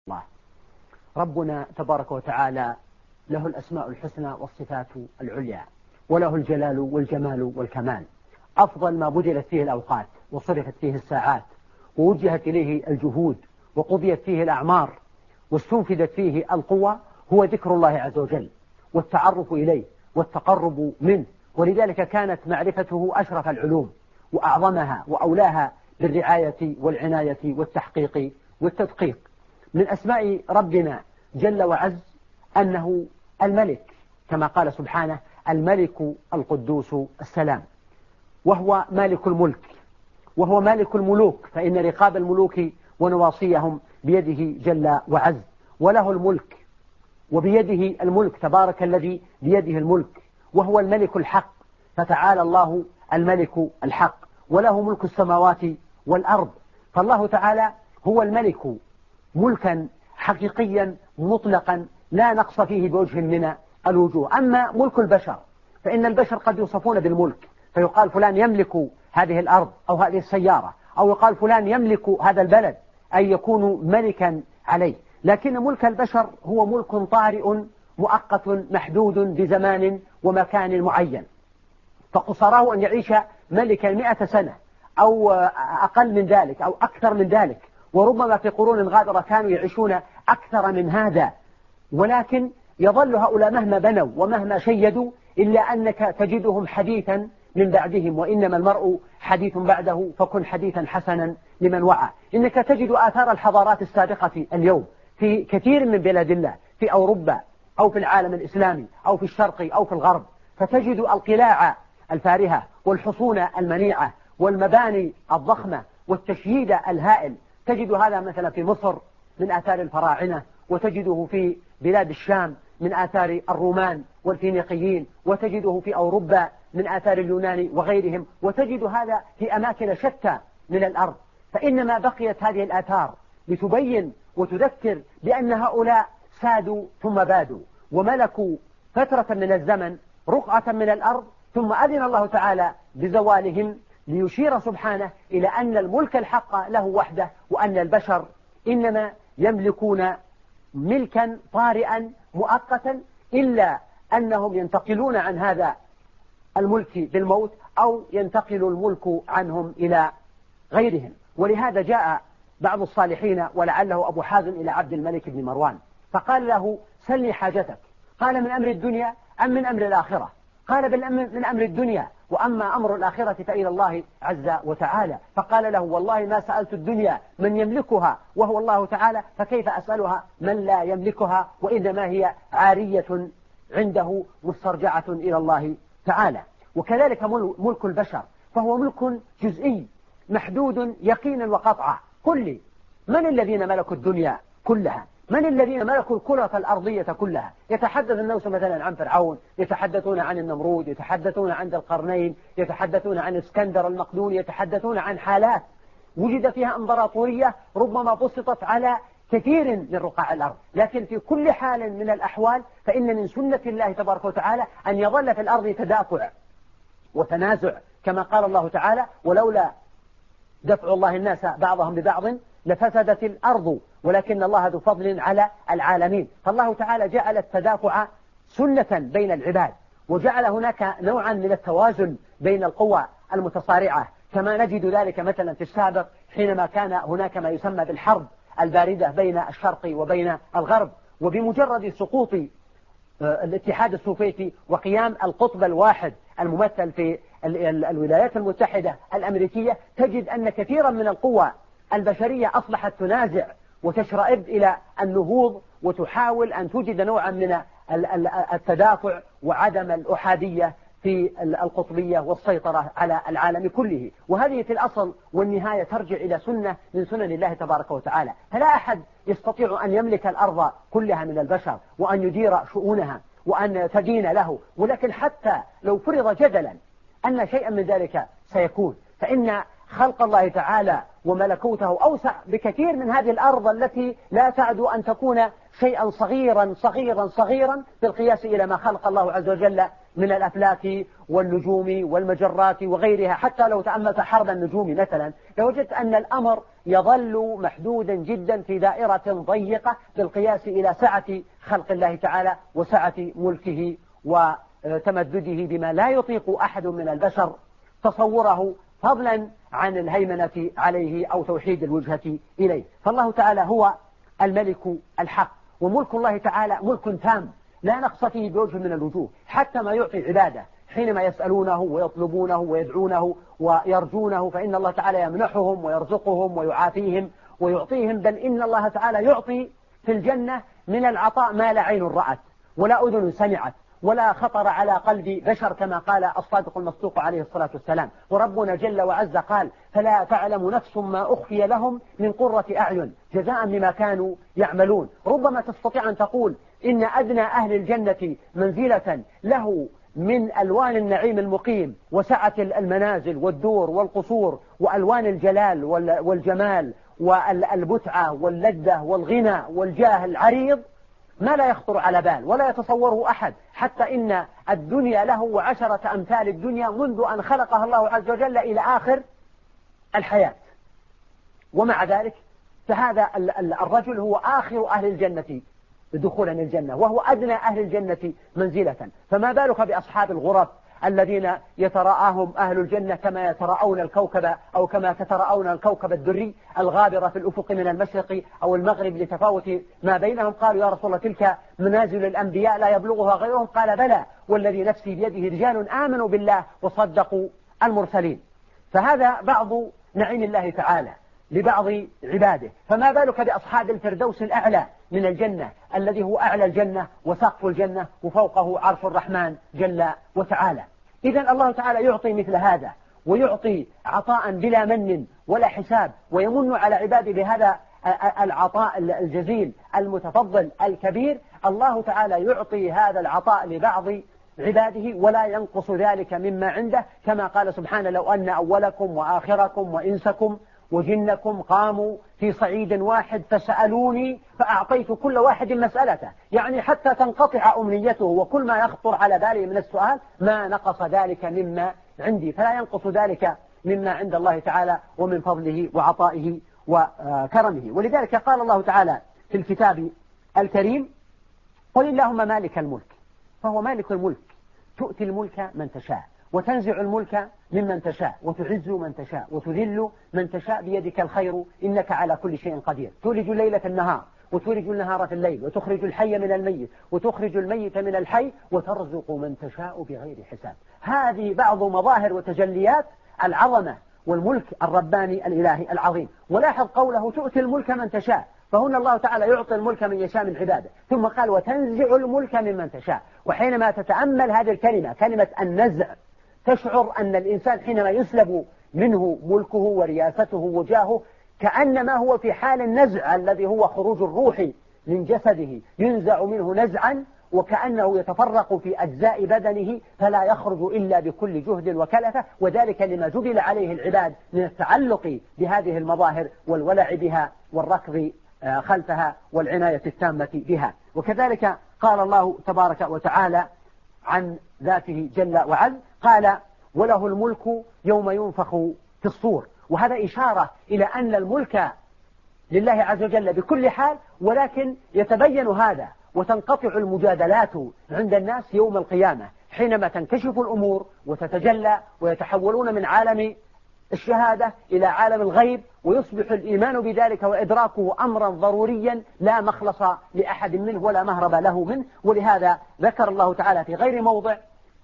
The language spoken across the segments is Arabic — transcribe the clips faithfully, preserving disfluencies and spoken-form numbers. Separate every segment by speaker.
Speaker 1: الله. ربنا تبارك وتعالى له الأسماء الحسنى والصفات العليا، وله الجلال والجمال والكمال. أفضل ما بذلت فيه الأوقات وصرفت فيه الساعات ووجهت إليه الجهود وقضيت فيه الأعمار واستنفذت فيه القوى هو ذكر الله عز وجل والتعرف إليه والتقرب منه، ولذلك كانت معرفته أشرف العلوم وأعظمها وأولاها بالرعاية والعناية والتحقيق والتدقيق. من أسماء ربنا جل وعز أنه الملك، كما قال سبحانه: الملك القدوس السلام، وهو مالك الملك وهو مالك الملوك، فإن رقاب الملوك ونواصيهم بيده جل وعز، وله الملك وبيده الملك، تبارك الذي بيده الملك، وهو الملك الحق، فتعالى الله الملك الحق، وله ملك السماوات والأرض. فالله تعالى هو الملك ملكا حقيقيا مطلقا لا نقص فيه بوجه من الوجوه. أما ملك البشر فإن البشر قد يوصفون بالملك، فيقال فلان يملك هذه الأرض أو هذه السيارة، أو يقال فلان يملك هذا البلد، أي يكون ملكا عليه. لكن ملك البشر هو ملك طارئ مؤقت محدود بزمان ومكان معين، فقصراه أن يعيش ملكا مئة سنة أو أقل من ذلك أو أكثر من ذلك، وربما في قرون غابرة كانوا يعيشون أكثر من هذا. ولكن يظل هؤلاء مهما بنوا ومهما شيدوا إلا أنك تجدهم حديثا من بعدهم، وإنما المرء حديث بعده، فكن حديثا حسنا لمن وعى. إنك تجد آثار الحضارات السابقة اليوم في كثير من بلاد الله، في أوروبا أو في العالم الإسلامي أو في الشرق أو في الغرب، فتجد القلاع الفارهة والحصون المنيعة والمباني الضخمة والتشييد الهائل. تجد هذا مثلا في مصر من آثار الفراعنة، وتجده في بلاد الشام من آثار الرومان والفينيقيين، وتجده في أوروبا من آثار اليونان وغيرهم، وتجد هذا في أماكن شتى من الأرض. فإنما بقيت هذه الآثار لتبين وتذكر بأن هؤلاء سادوا ثم بادوا وملكوا فترة من الزمن رقعة من الأرض، ثم أذن الله تعالى بزوالهم ليشير سبحانه إلى أن الملك الحق له وحده، وأن البشر إنما يملكون ملكا طارئا مؤقتا، إلا أنهم ينتقلون عن هذا الملك بالموت أو ينتقل الملك عنهم إلى غيرهم. ولهذا جاء بعض الصالحين ولعله أبو حازم إلى عبد الملك بن مروان فقال له: سلني حاجتك. قال: من أمر الدنيا أم من أمر الآخرة؟ قال: بل من أمر الدنيا، وأما أمر الآخرة فإلى الله عز وتعالى. فقال له: والله ما سألت الدنيا من يملكها وهو الله تعالى، فكيف أسألها من لا يملكها، وإنما هي عارية عنده مسترجعة إلى الله تعالى. وكذلك ملك البشر فهو ملك جزئي محدود يقينا وقطعا. قل لي من الذين ملكوا الدنيا كلها؟ من الذين ملكوا الكرة الأرضية كلها؟ يتحدث الناس مثلا عن فرعون، يتحدثون عن النمرود، يتحدثون عن ذي القرنين، يتحدثون عن اسكندر المقدوني، يتحدثون عن حالات وجد فيها امبراطورية ربما بسطت على كثير من رقاع الأرض. لكن في كل حال من الأحوال فإن من سنة الله تبارك وتعالى أن يظل في الأرض تدافع وتنازع، كما قال الله تعالى: ولولا دفع الله الناس بعضهم ببعض لفسدت الأرض ولكن الله ذو فضل على العالمين. فالله تعالى جعل التدافع سنة بين العباد، وجعل هناك نوعا من التوازن بين القوى المتصارعة، كما نجد ذلك مثلا في السابق حينما كان هناك ما يسمى بالحرب الباردة بين الشرق وبين الغرب. وبمجرد سقوط الاتحاد السوفيتي وقيام القطب الواحد الممثل في الولايات المتحدة الأمريكية، تجد أن كثيرا من القوى البشرية أصبحت تنازع وتشرئب إلى النهوض، وتحاول أن توجد نوعا من التدافع وعدم الأحادية في القطبية والسيطرة على العالم كله. وهذه في الأصل والنهاية ترجع إلى سنة من سنن الله تبارك وتعالى. فلا أحد يستطيع أن يملك الأرض كلها من البشر وأن يدير شؤونها وأن تدين له. ولكن حتى لو فرض جدلا أن شيئا من ذلك سيكون، فإن خلق الله تعالى وملكوته أوسع بكثير من هذه الأرض التي لا تعد أن تكون شيئا صغيرا صغيرا صغيرا بالقياس إلى ما خلق الله عز وجل من الأفلاك والنجوم والمجرات وغيرها. حتى لو تأملت حرب النجوم مثلا لوجدت أن الأمر يظل محدودا جدا في دائرة ضيقة بالقياس إلى سعة خلق الله تعالى وسعة ملكه وتمدده بما لا يطيق أحد من البشر تصوره، فضلا عن الهيمنة عليه أو توحيد الوجهة إليه. فالله تعالى هو الملك الحق، وملك الله تعالى ملك تام لا نقص فيه بوجه من الوجوه، حتى ما يعطي عباده حينما يسألونه ويطلبونه ويدعونه ويرجونه فإن الله تعالى يمنحهم ويرزقهم ويعافيهم ويعطيهم، بل إن الله تعالى يعطي في الجنة من العطاء ما لا عين رأت ولا أذن سمعت ولا خطر على قلب بشر، كما قال الصادق المصدوق عليه الصلاة والسلام. وربنا جل وعز قال: فلا تعلم نفس ما أخفي لهم من قرة أعين جزاء بما كانوا يعملون. ربما تستطيع أن تقول إن أدنى أهل الجنة منزلة له من ألوان النعيم المقيم وسعة المنازل والدور والقصور وألوان الجلال والجمال والبتعة واللذة والغنى والجاه العريض ما لا يخطر على بال ولا يتصوره أحد، حتى إن الدنيا له وعشرة أمثال الدنيا منذ أن خلقها الله عز وجل إلى آخر الحياة. ومع ذلك فهذا الرجل هو آخر أهل الجنة دخولا الجنة وهو أدنى أهل الجنة منزلة، فما بالك بأصحاب الغرف الذين يتراءاهم أهل الجنة كما يتراءون الكوكب أو كما تتراءون الكوكب الدري الغابر في الأفق من المشرق أو المغرب لتفاوت ما بينهم. قالوا: يا رسول الله تلك منازل الأنبياء لا يبلغها غيرهم. قال: بلى والذي نفسي بيده رجال آمنوا بالله وصدقوا المرسلين. فهذا بعض نعيم الله تعالى لبعض عباده، فما بالك بأصحاب الفردوس الأعلى من الجنة الذي هو أعلى الجنة وسقف الجنة وفوقه عرش الرحمن جل وتعالى. إذن الله تعالى يعطي مثل هذا، ويعطي عطاء بلا من ولا حساب، ويمن على عباده بهذا العطاء الجزيل المتفضل الكبير. الله تعالى يعطي هذا العطاء لبعض عباده ولا ينقص ذلك مما عنده، كما قال سبحانه: لو أن أولكم وآخركم وإنسكم وجنكم قاموا في صعيد واحد فسألوني فأعطيت كل واحد مسألته، يعني حتى تنقطع أمنيته وكل ما يخطر على باله من السؤال ما نقص ذلك مما عندي، فلا ينقص ذلك مما عند الله تعالى ومن فضله وعطائه وكرمه. ولذلك قال الله تعالى في الكتاب الكريم: قل اللهم مالك الملك، فهو مالك الملك، تؤتي الملك من تشاء وتنزع الملك ممن تشاء وتعز من تشاء وتذل من تشاء بيدك الخير إنك على كل شيء قدير، تولج الليل في النهار وتولج النهار في الليل وتخرج الحي من الميت وتخرج الميت من الحي وترزق من تشاء بغير حساب. هذه بعض مظاهر وتجليات العظمة والملك الرباني الإلهي العظيم. ولاحظ قوله: تؤتي الملك من تشاء، فهنا الله تعالى يعطي الملك من يشاء من عباده، ثم قال: وتنزع الملك ممن تشاء. وحينما تتأمل هذه الكلمة كلمة النزع تشعر أن الإنسان حينما يسلب منه ملكه ورياسته وجاهه كأنما هو في حال النزع الذي هو خروج الروح من جسده، ينزع منه نزعا وكأنه يتفرق في أجزاء بدنه فلا يخرج إلا بكل جهد وكلفة، وذلك لما جبل عليه العباد من التعلق بهذه المظاهر والولع بها والركض خلفها والعناية التامة بها. وكذلك قال الله تبارك وتعالى عن ذاته جل وعلا قال: وله الملك يوم ينفخ في الصور. وهذا إشارة إلى أن الملك لله عز وجل بكل حال، ولكن يتبين هذا وتنقطع المجادلات عند الناس يوم القيامة حينما تنكشف الأمور وتتجلى ويتحولون من عالم الشهادة إلى عالم الغيب، ويصبح الإيمان بذلك وإدراكه أمرا ضروريا لا مخلص لأحد منه ولا مهرب له منه. ولهذا ذكر الله تعالى في غير موضع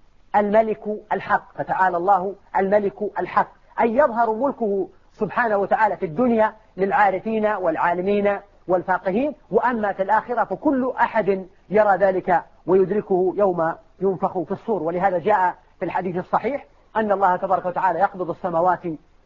Speaker 1: الملك الحق، فتعالى الله الملك الحق، أي يظهر ملكه سبحانه وتعالى في الدنيا للعارفين والعالمين والفاقهين، وأما في الآخرة فكل أحد يرى ذلك ويدركه يوم ينفخ في الصور. ولهذا جاء في الحديث الصحيح أن الله تبارك وتعالى يقبض السماوات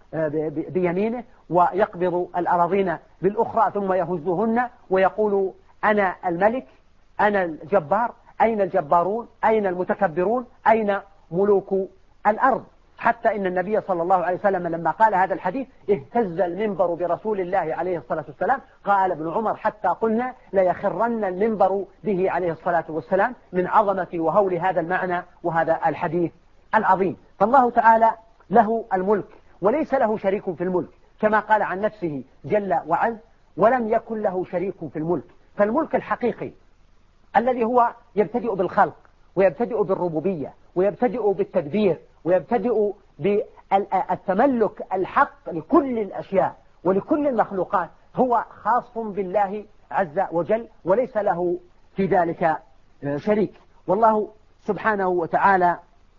Speaker 1: بيمينه ويقبض الأراضين بالأخرى ثم يهزهن ويقول: أنا الملك، أنا الجبار، أين الجبارون، أين المتكبرون، أين ملوك الأرض. حتى إن النبي صلى الله عليه وسلم لما قال هذا الحديث اهتز المنبر برسول الله عليه الصلاة والسلام. قال ابن عمر حتى قلنا ليخرن المنبر به عليه الصلاة والسلام من عظمة وهول هذا المعنى وهذا الحديث العظيم. فالله تعالى له الملك وليس له شريك في الملك، كما قال عن نفسه جل وعز ولم يكن له شريك في الملك. فالملك الحقيقي الذي هو يبتدئ بالخلق ويبتدئ بالربوبية ويبتدئ بالتدبير ويبتدئ بالتملك الحق لكل الأشياء ولكل المخلوقات هو خاص بالله عز وجل وليس له في ذلك شريك. والله سبحانه وتعالى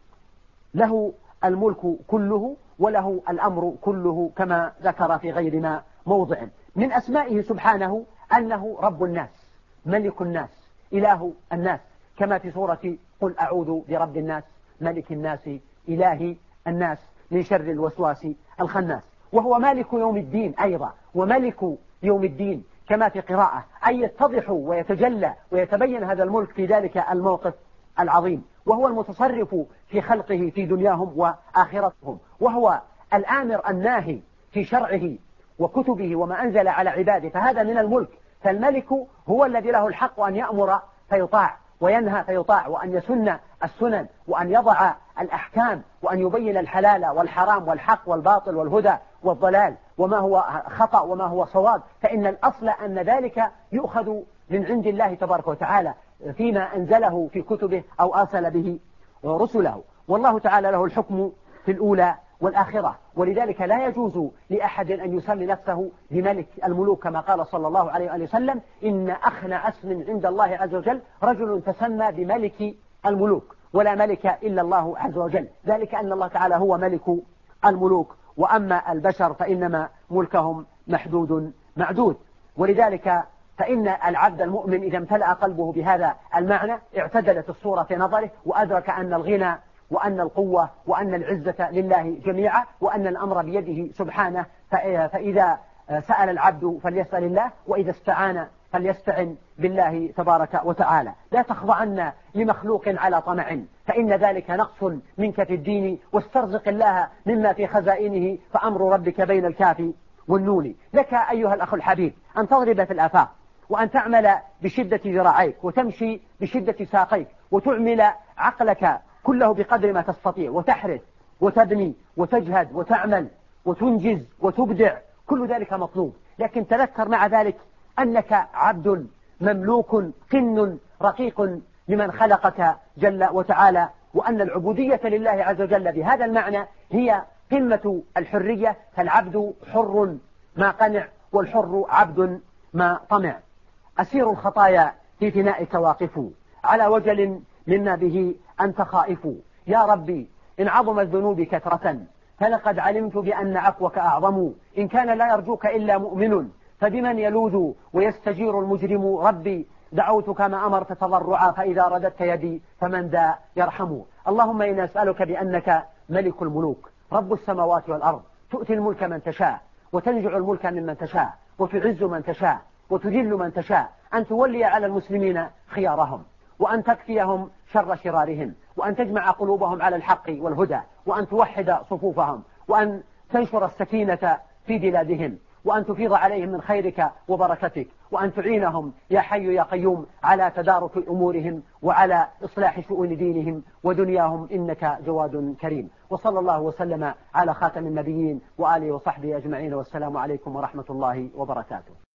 Speaker 1: له الملك كله وله الأمر كله كما ذكر في غير ما موضع. من أسمائه سبحانه أنه رب الناس، ملك الناس، إله الناس، كما في سورة قل أعوذ برب الناس ملك الناس إله الناس من شر الوسواس الخناس. وهو مالك يوم الدين أيضا، وملك يوم الدين كما في قراءة، أي يتضح ويتجلى ويتبين هذا الملك في ذلك الموقف العظيم. وهو المتصرف في خلقه في دنياهم وآخرتهم، وهو الآمر الناهي في شرعه وكتبه وما أنزل على عباده، فهذا من الملك. فالملك هو الذي له الحق أن يأمر فيطاع وينهى فيطاع، وأن يسن السنن، وأن يضع الأحكام، وأن يبين الحلال والحرام والحق والباطل والهدى والضلال وما هو خطأ وما هو صواب. فإن الأصل أن ذلك يؤخذ من عند الله تبارك وتعالى فيما أنزله في كتبه أو أرسل به رسله. والله تعالى له الحكم في الأولى والآخرة، ولذلك لا يجوز لأحد أن يسمي نفسه بملك الملوك، كما قال صلى الله عليه وسلم إن أخنع اسم عند الله عز وجل رجل تسمى بملك الملوك، ولا ملك إلا الله عز وجل، ذلك أن الله تعالى هو ملك الملوك، وأما البشر فإنما ملكهم محدود معدود. ولذلك فإن العبد المؤمن إذا امتلأ قلبه بهذا المعنى اعتدلت الصورة في نظره، وأدرك أن الغنى وأن القوة وأن العزة لله جميعا، وأن الأمر بيده سبحانه. فإذا سأل العبد فليسأل الله، وإذا استعان فليستعن بالله تبارك وتعالى. لا تخضعن لمخلوق على طمع، فإن ذلك نقص منك في الدين، واسترزق الله مما في خزائنه، فأمر ربك بين الكاف والنون. لك أيها الأخ الحبيب أن تضرب في الآفاق، وأن تعمل بشدة ذراعيك، وتمشي بشدة ساقيك، وتعمل عقلك كله بقدر ما تستطيع، وتحرث وتبني وتجهد وتعمل وتنجز وتبدع، كل ذلك مطلوب. لكن تذكر مع ذلك أنك عبد مملوك قن رقيق لمن خلقك جل وتعالى، وأن العبودية لله عز وجل بهذا المعنى هي قمة الحرية. فالعبد حر ما قنع، والحر عبد ما طمع. أسير الخطايا في فنائك واقف، على وجل مما به أنت خائف. يا ربي إن عظمت ذنوبي كثرة، فلقد علمت بأن عفوك أعظم. إن كان لا يرجوك إلا مؤمن، فبمن يلوذ ويستجير المجرم. ربي دعوتك ما أمرت تضرعا، فإذا رددت يدي فمن ذا يرحم. اللهم إنا نسألك بأنك ملك الملوك رب السماوات والأرض، تؤتي الملك من تشاء، وتنزع الملك ممن تشاء، وتعز من تشاء، وتذل من تشاء، أن تولي على المسلمين خيارهم، وأن تكفيهم شر شرارهم، وأن تجمع قلوبهم على الحق والهدى، وأن توحد صفوفهم، وأن تنشر السكينة في بلادهم، وأن تفيض عليهم من خيرك وبركتك، وأن تعينهم يا حي يا قيوم على تدارك أمورهم وعلى إصلاح شؤون دينهم ودنياهم، إنك جواد كريم. وصلى الله وسلم على خاتم النبيين وآله وصحبه أجمعين، والسلام عليكم ورحمة الله وبركاته.